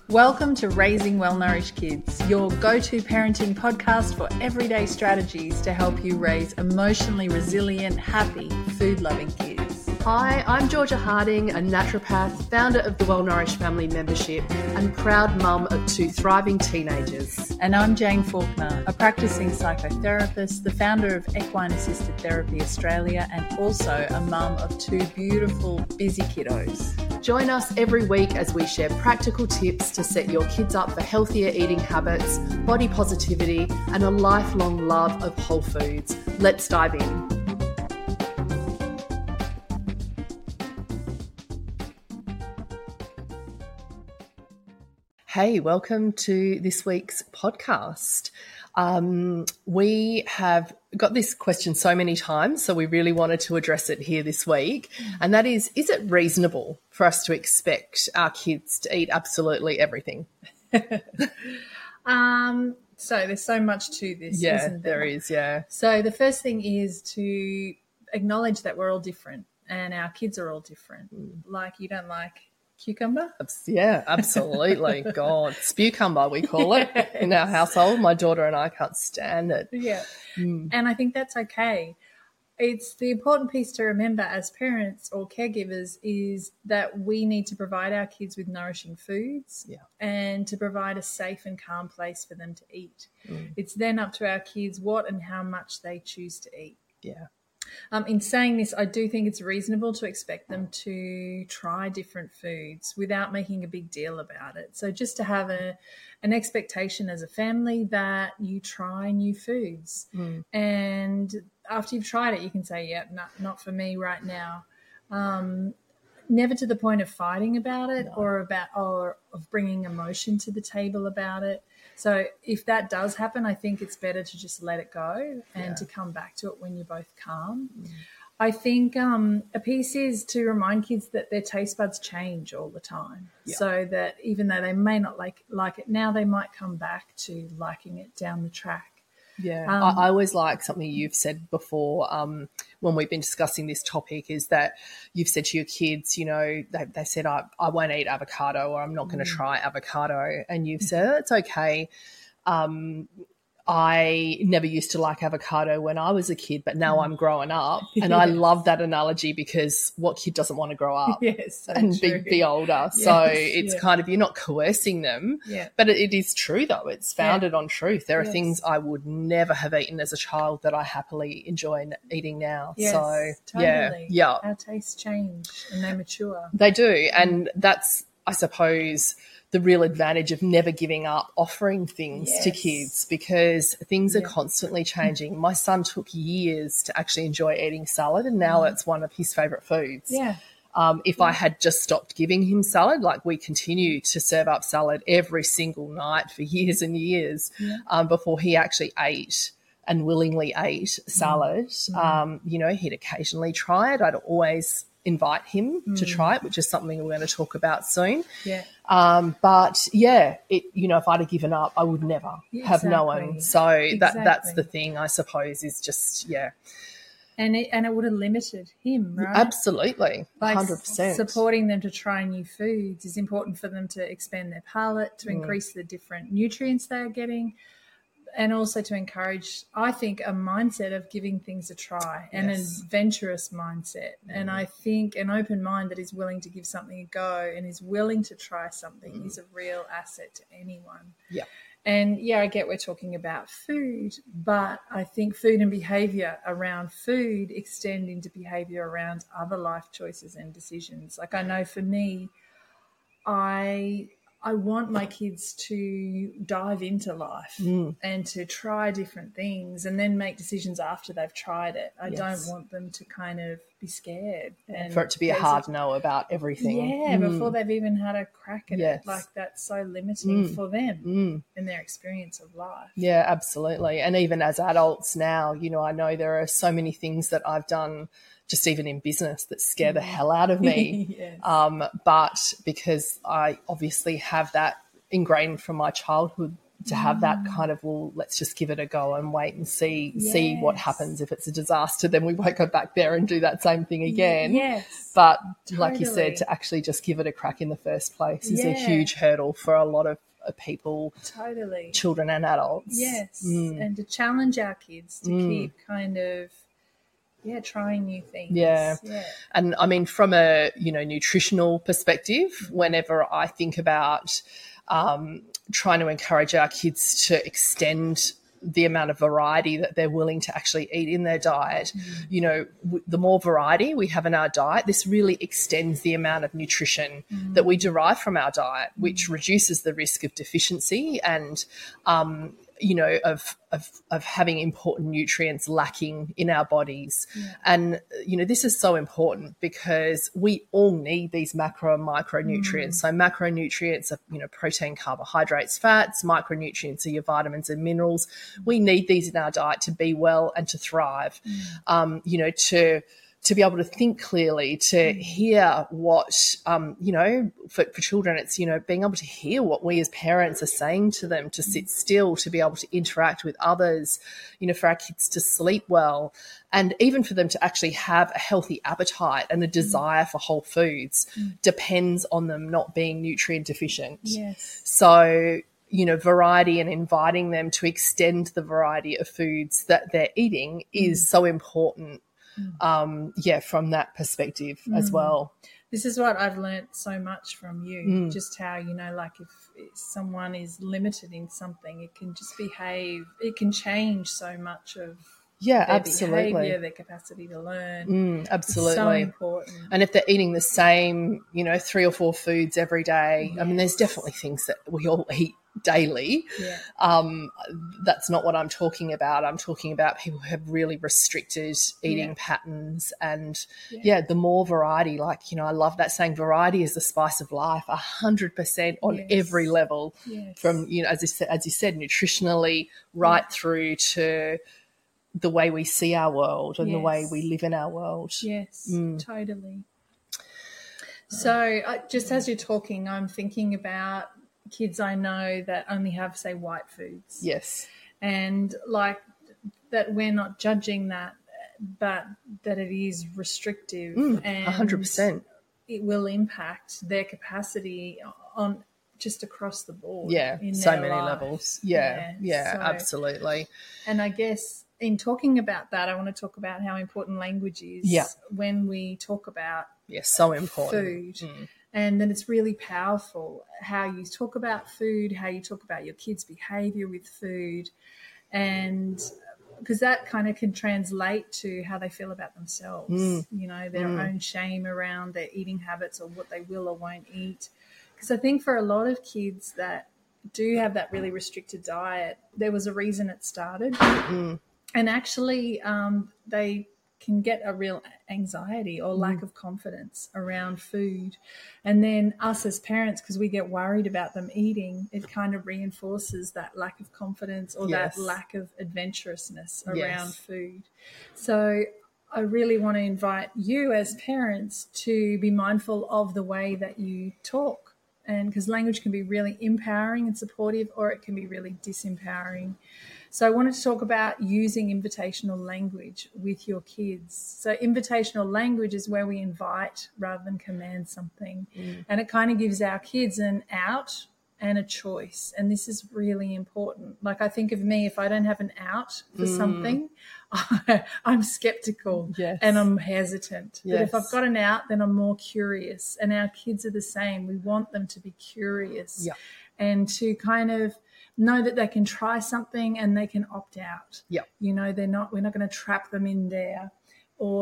Welcome to Raising Well-Nourished Kids, your go-to parenting podcast for everyday strategies to help you raise emotionally resilient, happy, food-loving kids. Hi, I'm Georgia Harding, a naturopath, founder of the Well-Nourished Family Membership and proud mum of 2 thriving teenagers. And I'm Jane Faulkner, a practicing psychotherapist, the founder of Equine Assisted Therapy Australia, and also a mum of 2 beautiful, busy kiddos. Join us every week as we share practical tips to set your kids up for healthier eating habits, body positivity, and a lifelong love of whole foods. Let's dive in. Hey, welcome to this week's podcast. We have got this question so many times, so we really wanted to address it here this week. And that is it reasonable for us to expect our kids to eat absolutely everything? So there's so much to this, isn't there? There is, yeah. So the first thing is to acknowledge that we're all different and our kids are all different. Like you don't like cucumber? Yeah, absolutely. God, spewcumber we call it in our household. My daughter and I can't stand it. Yeah. And I think that's okay. It's the important piece to remember as parents or caregivers is that we need to provide our kids with nourishing foods and to provide a safe and calm place for them to eat. It's then up to our kids what and how much they choose to eat. Yeah. In saying this, I do think it's reasonable to expect them to try different foods without making a big deal about it. So just to have an expectation as a family that you try new foods. And after you've tried it, you can say, yeah, not for me right now. Never to the point of fighting about it or of bringing emotion to the table about it. So if that does happen, I think it's better to just let it go and to come back to it when you're both calm. I think a piece is to remind kids that their taste buds change all the time. So that even though they may not like it now, they might come back to liking it down the track. Yeah, I always like something you've said before when we've been discussing this topic is that you've said to your kids, you know, they said, I won't eat avocado or I'm not going to try avocado. And you've said, it's okay. I never used to like avocado when I was a kid, but now I'm growing up. And I love that analogy because what kid doesn't want to grow up and be older? So it's kind of, you're not coercing them, but it is true though. It's founded on truth. There are things I would never have eaten as a child that I happily enjoy eating now. So totally. Our tastes change and they mature. They do. And that's, I suppose, the real advantage of never giving up offering things to kids because things are constantly changing. My son took years to actually enjoy eating salad and now it's one of his favourite foods. If I had just stopped giving him salad, like we continue to serve up salad every single night for years and years before he actually ate and willingly ate salad. You know, he'd occasionally try it. I'd always invite him to try it, which is something we're going to talk about soon. But if I'd have given up, I would never have known. So that's the thing, I suppose, is just and it would have limited him, right? Absolutely, 100%. Supporting them to try new foods is important for them to expand their palate, to increase the different nutrients they're getting, and also to encourage, I think, a mindset of giving things a try, an adventurous mindset. And I think an open mind that is willing to give something a go and is willing to try something is a real asset to anyone. And, I get we're talking about food, but I think food and behaviour around food extend into behaviour around other life choices and decisions. Like I know for me, I want my kids to dive into life and to try different things and then make decisions after they've tried it. I don't want them to kind of be scared. And for it to be a hard no about everything. Before they've even had a crack at it. Like that's so limiting for them in their experience of life. Yeah, absolutely. And even as adults now, you know, I know there are so many things that I've done just even in business that scare the hell out of me. But because I obviously have that ingrained from my childhood to have that kind of, well, let's just give it a go and wait and see what happens. If it's a disaster, then we won't go back there and do that same thing again. Yes. But like you said, to actually just give it a crack in the first place is a huge hurdle for a lot of people, children and adults. Yes. And to challenge our kids to keep kind of trying new things. Yeah. And I mean, from a, nutritional perspective, whenever I think about trying to encourage our kids to extend the amount of variety that they're willing to actually eat in their diet, the more variety we have in our diet, this really extends the amount of nutrition that we derive from our diet, which reduces the risk of deficiency and, of having important nutrients lacking in our bodies. And, this is so important because we all need these macro and micronutrients. So macronutrients are, protein, carbohydrates, fats. Micronutrients are your vitamins and minerals. We need these in our diet to be well and to thrive, to be able to think clearly, to hear what, for children, it's, being able to hear what we as parents are saying to them, to sit still, to be able to interact with others, for our kids to sleep well, and even for them to actually have a healthy appetite and a desire for whole foods depends on them not being nutrient deficient. Yes. So, variety and inviting them to extend the variety of foods that they're eating is so important. From that perspective as well. This is what I've learnt so much from you, just how, like if someone is limited in something, it can just it can change so much of their behaviour, their capacity to learn. Absolutely. It's so important. And if they're eating the same, 3 or 4 foods every day, I mean, there's definitely things that we all eat daily. That's not what I'm talking about. I'm talking about people who have really restricted eating patterns, and the more variety, like, I love that saying, variety is the spice of life, 100% on every level, from, as you said, nutritionally right through to the way we see our world and the way we live in our world. Yes, totally. So just as you're talking, I'm thinking about kids I know that only have, say, white foods. Yes. And like that, we're not judging that, but that it is restrictive and 100%. It will impact their capacity on just across the board. Yeah, in so their many life. levels. Yeah, So, absolutely. And I guess in talking about that, I want to talk about how important language is when we talk about so important. food. And then it's really powerful how you talk about food, how you talk about your kids' behaviour with food, and because that kind of can translate to how they feel about themselves, their own shame around their eating habits or what they will or won't eat. Because I think for a lot of kids that do have that really restricted diet, there was a reason it started. And actually they can get a real anxiety or lack of confidence around food. And then us as parents, because we get worried about them eating, it kind of reinforces that lack of confidence or that lack of adventurousness around food. So I really want to invite you as parents to be mindful of the way that you talk. And because language can be really empowering and supportive, or it can be really disempowering. So I wanted to talk about using invitational language with your kids. So invitational language is where we invite rather than command something. And it kind of gives our kids an out and a choice. And this is really important. Like I think of me, if I don't have an out for something, I'm skeptical and I'm hesitant. But if I've got an out, then I'm more curious. And our kids are the same. We want them to be curious and to kind of know that they can try something and they can opt out. We're not going to trap them in there or,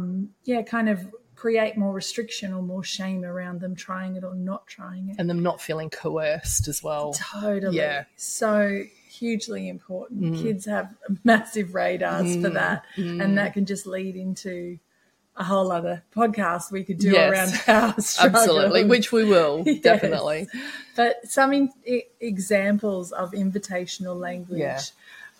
kind of create more restriction or more shame around them trying it or not trying it. And them not feeling coerced as well. Totally. Yeah. So hugely important. Kids have massive radars for that. And that can just lead into a whole other podcast we could do around our struggle. Absolutely, which we will, definitely. But some examples of invitational language.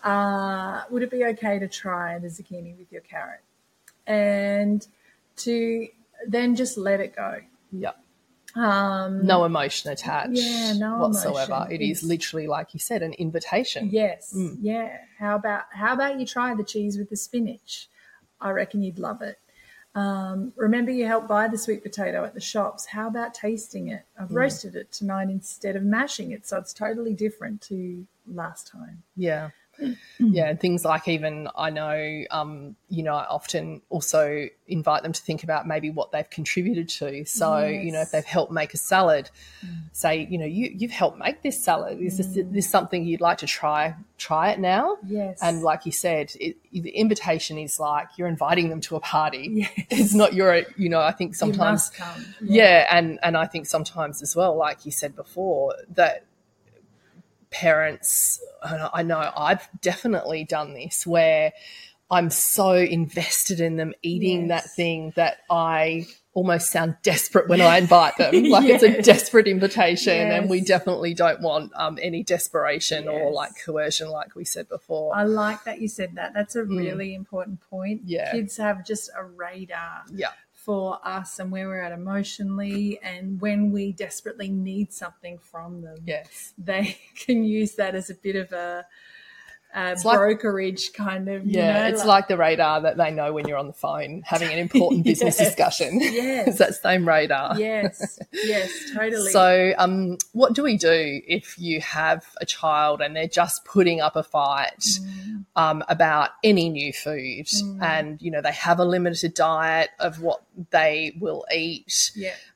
Would it be okay to try the zucchini with your carrot? And to then just let it go. No emotion attached no whatsoever. emotion. It is literally, like you said, an invitation. Yes, yeah. How about you try the cheese with the spinach? I reckon you'd love it. Remember, you helped buy the sweet potato at the shops. How about tasting it? I've roasted it tonight instead of mashing it, so it's totally different to last time. Yeah. Yeah, and things like even I know, I often also invite them to think about maybe what they've contributed to. So, if they've helped make a salad, say, you've helped make this salad. Is this something you'd like to try it now? Yes. And like you said, the invitation is like you're inviting them to a party. Yes. It's not I think sometimes. You must come. Yeah, and I think sometimes as well, like you said before, that parents, I know I've definitely done this, where I'm so invested in them eating that thing that I almost sound desperate when I invite them. Like it's a desperate invitation, and we definitely don't want any desperation or like coercion, like we said before. I like that you said that. That's a really important point. Yeah. Kids have just a radar. Yeah. For us and where we're at emotionally, and when we desperately need something from them, they can use that as a bit of a brokerage kind of. It's like the radar that they know when you're on the phone having an important business discussion. Yes, it's that same radar. Yes, totally. So, what do we do if you have a child and they're just putting up a fight about any new food, and they have a limited diet of what they will eat?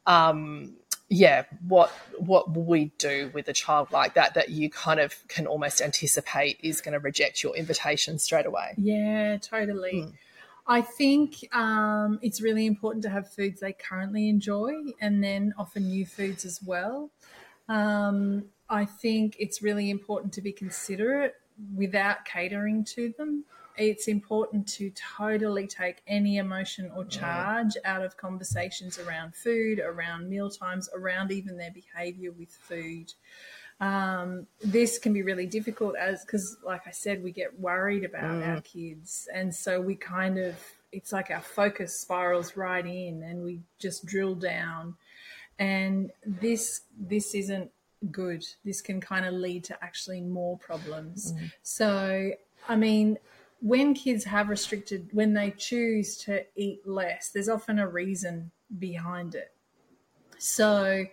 What will we do with a child like that you kind of can almost anticipate is going to reject your invitation straight away? Yeah, totally. I think it's really important to have foods they currently enjoy, and then offer new foods as well. I think it's really important to be considerate without catering to them. It's important to totally take any emotion or charge out of conversations around food, around meal times, around even their behaviour with food. This can be really difficult because, like I said, we get worried about our kids, and so we it's like our focus spirals right in, and we just drill down. And this isn't good. This can kind of lead to actually more problems. So, I mean, when kids have when they choose to eat less, there's often a reason behind it. So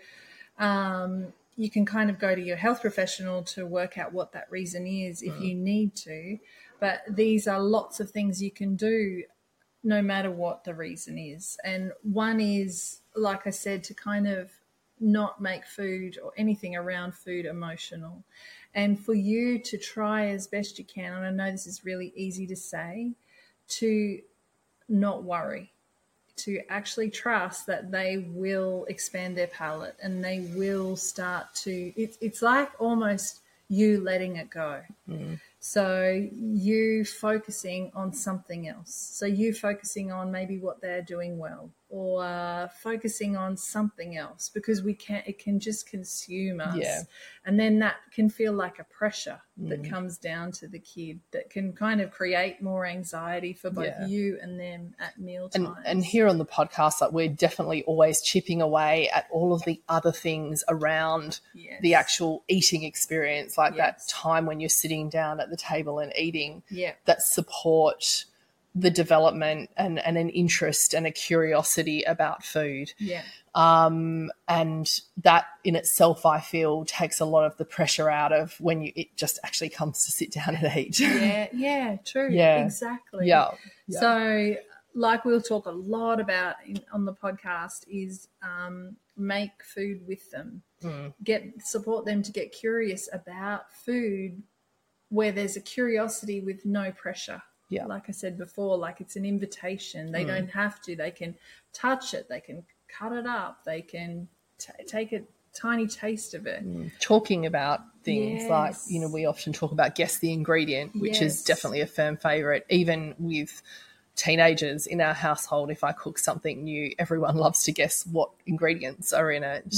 you can kind of go to your health professional to work out what that reason is if you need to. But these are lots of things you can do no matter what the reason is. And one is, like I said, to kind of not make food or anything around food emotional. And for you to try as best you can, and I know this is really easy to say, to not worry, to actually trust that they will expand their palate and they will start to, it's like almost you letting it go. So you focusing on something else. So you focusing on maybe what they're doing well, or focusing on something else, because it can just consume us. Yeah. And then that can feel like a pressure that comes down to the kid that can kind of create more anxiety for both you and them at meal times. And here on the podcast, like, we're definitely always chipping away at all of the other things around the actual eating experience, like that time when you're sitting down at the table and eating, that support the development and an interest and a curiosity about food. And that in itself, I feel, takes a lot of the pressure out of when it just actually comes to sit down and eat. True. Exactly. Yeah. So, like we'll talk a lot about on the podcast is make food with them. Support them to get curious about food where there's a curiosity with no pressure. Yeah. Like I said before, like it's an invitation. They don't have to. They can touch it. They can cut it up. They can take a tiny taste of it. Talking about things like, we often talk about guess the ingredient, which is definitely a firm favourite. Even with teenagers in our household, if I cook something new, everyone loves to guess what ingredients are in it.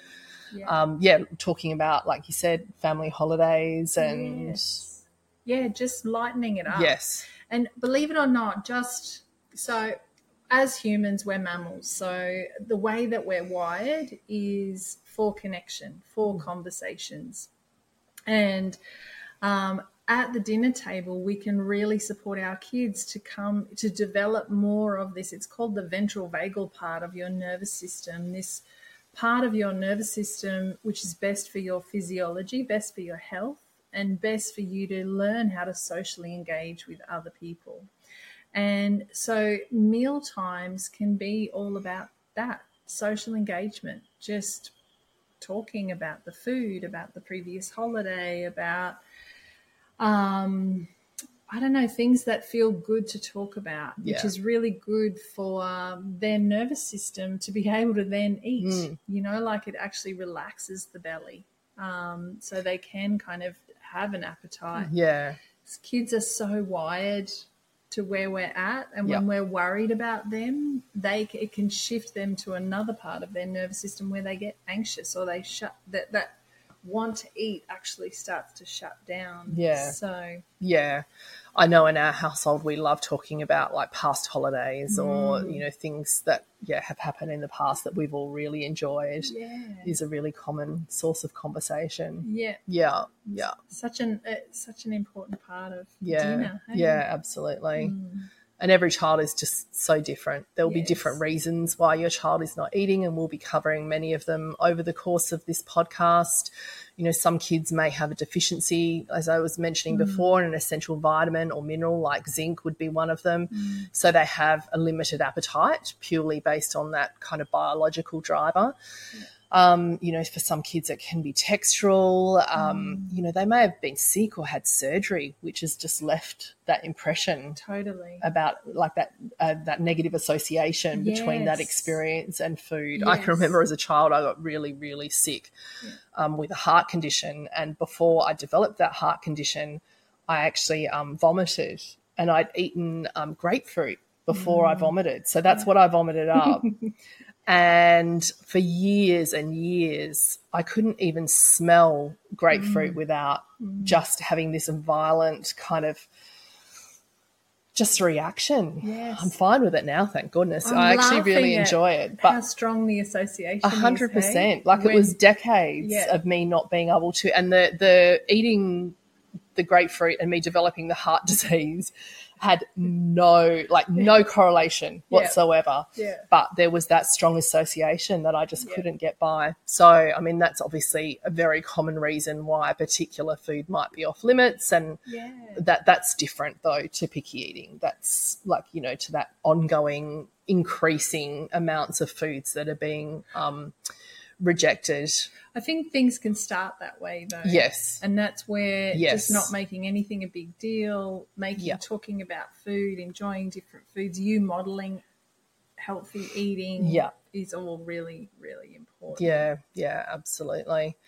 Talking about, like you said, family holidays and... just lightening it up. Yes. And believe it or not, as humans, we're mammals. So the way that we're wired is for connection, for conversations. And at the dinner table, we can really support our kids to come to develop more of this. It's called the ventral vagal part of your nervous system, this part of your nervous system which is best for your physiology, best for your health, and best for you to learn how to socially engage with other people. And so meal times can be all about that, social engagement, just talking about the food, about the previous holiday, about, I don't know, things that feel good to talk about, which is really good for their nervous system to be able to then eat, you know, like it actually relaxes the belly. So they can kind of have an appetite. Yeah. Kids are so wired to where we're at, and when we're worried about them, it can shift them to another part of their nervous system where they get anxious, or they that want to eat actually starts to shut down. Yeah. So yeah, I know in our household we love talking about like past holidays or, you know, things that have happened in the past that we've all really enjoyed. Is a really common source of conversation. Yeah. Such an important part of dinner. Hey? Yeah, absolutely. And every child is just so different. There will be different reasons why your child is not eating, and we'll be covering many of them over the course of this podcast. You know, some kids may have a deficiency, as I was mentioning before, in an essential vitamin or mineral like zinc would be one of them. So they have a limited appetite purely based on that kind of biological driver. You know, for some kids it can be textural. You know, they may have been sick or had surgery, which has just left that impression about like that negative association between that experience and food. I can remember as a child I got really, really sick with a heart condition, and before I developed that heart condition I actually vomited, and I'd eaten grapefruit before I vomited. So that's what I vomited up. And for years and years, I couldn't even smell grapefruit without just having this violent kind of just reaction. I'm fine with it now, thank goodness. I actually really enjoy it. But how strong the association 100%. is, hey? Like it was decades of me not being able to, and the eating the grapefruit and me developing the heart disease had no correlation whatsoever. But there was that strong association that I just couldn't get by. So, I mean, that's obviously a very common reason why a particular food might be off limits, and that's different though to picky eating. That's like, you know, to that ongoing increasing amounts of foods that are being rejected. I think things can start that way though. Yes. And that's where just not making anything a big deal, talking about food, enjoying different foods, you modeling healthy eating is all really, really important. Yeah, absolutely.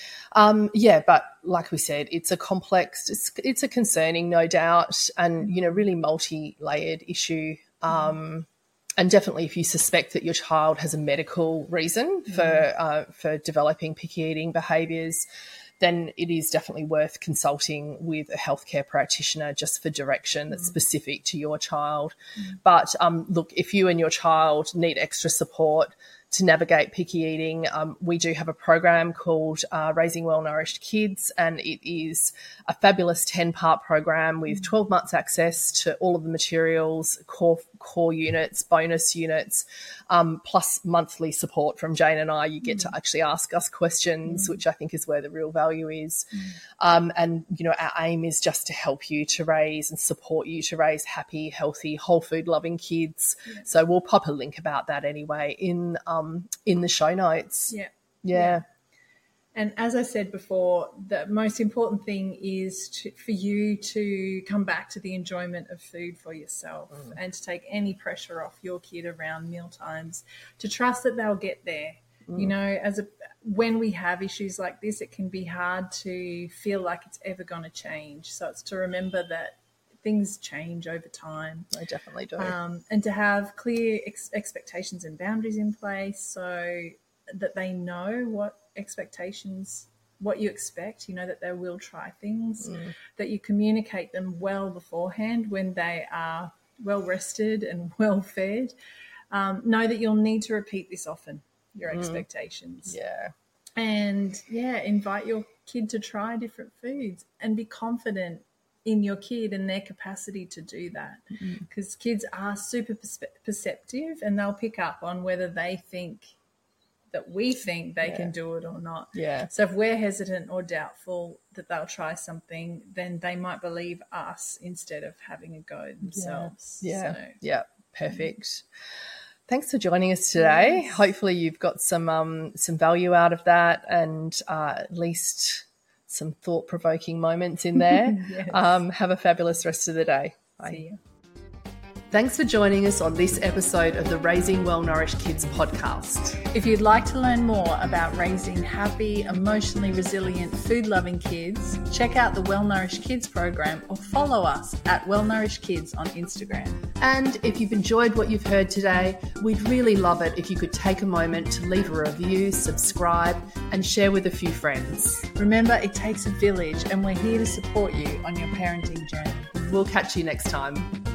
But like we said, it's a complex, it's a concerning, no doubt, and, you know, really multi-layered issue. And definitely if you suspect that your child has a medical reason for developing picky eating behaviours, then it is definitely worth consulting with a healthcare practitioner just for direction that's specific to your child. But look, if you and your child need extra support to navigate picky eating, we do have a program called Raising Well-Nourished Kids, and it is a fabulous 10-part program with 12 months access to all of the materials, core units, bonus units, plus monthly support from Jane and I. You get to actually ask us questions, which I think is where the real value is. And, you know, our aim is just to help you to raise and support you to raise happy, healthy, whole food loving kids. So we'll pop a link about that anyway in the show notes. Yeah. And as I said before, the most important thing is for you to come back to the enjoyment of food for yourself and to take any pressure off your kid around meal times, to trust that they'll get there. You know, when we have issues like this, it can be hard to feel like it's ever going to change. So it's to remember that things change over time. They definitely do. And to have clear expectations and boundaries in place so that they know what you expect, you know, that they will try things, that you communicate them well beforehand when they are well rested and well fed, know that you'll need to repeat this often, your expectations. Yeah. And invite your kid to try different foods and be confident in your kid and their capacity to do that, because kids are super perceptive, and they'll pick up on whether they think that we think they can do it or not. Yeah. So if we're hesitant or doubtful that they'll try something, then they might believe us instead of having a go themselves. Yeah. So, Yeah. Perfect. Thanks for joining us today. Yes. Hopefully you've got some value out of that, and at least some thought-provoking moments in there. Yes. Have a fabulous rest of the day. Bye. See you. Thanks for joining us on this episode of the Raising Well-Nourished Kids podcast. If you'd like to learn more about raising happy, emotionally resilient, food-loving kids, check out the Well-Nourished Kids program or follow us at Well-Nourished Kids on Instagram. And if you've enjoyed what you've heard today, we'd really love it if you could take a moment to leave a review, subscribe, and share with a few friends. Remember, it takes a village, and we're here to support you on your parenting journey. We'll catch you next time.